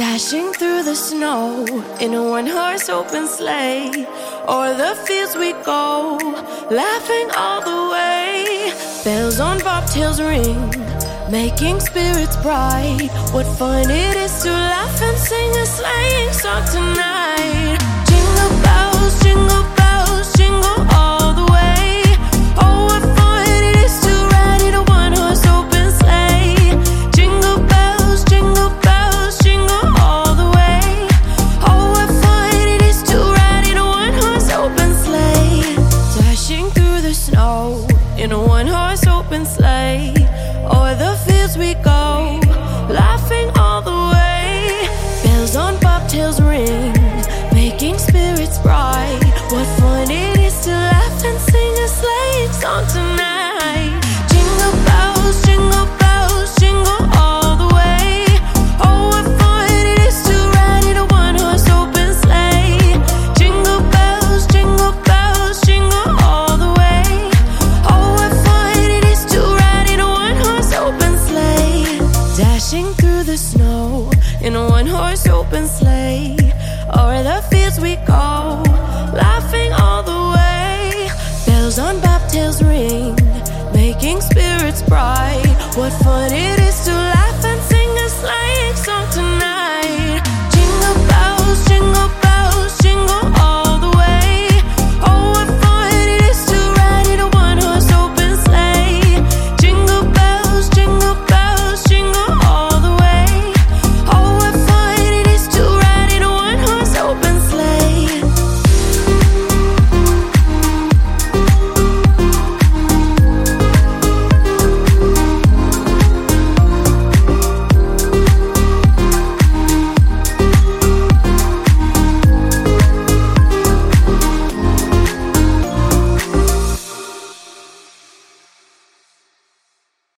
Dashing through the snow in a one-horse open sleigh. O'er the fields we go, laughing all the way. Bells on bobtails ring, making spirits bright. What fun it is to laugh and sing a sleighing song tonight. Jingle bells, jingle bells, jingle all the way. Oh, what fun it is to ride in a one-horse open sleigh. Jingle bells, jingle bells, jingle all the way. Oh, what fun it is to ride in a one-horse open sleigh. Dashing through the snow in a one-horse open sleigh. O'er the fields we go, laughing all the way. Bells on bobtails ring, making spirits bright. What fun it is to laugh and sing a sleighing song tonight. Jingle bells, jingle bells, jingle all the way. Oh, what fun it is to ride in a one-horse open sleigh. Jingle bells, jingle bells, jingle all the way. Oh, what fun it is to ride in a one-horse open sleigh. Dashing through the snow in a one-horse open sleigh. O'er the fields we go, laughing all the way. Bells on bobtails ring, making spirits bright. What fun it is to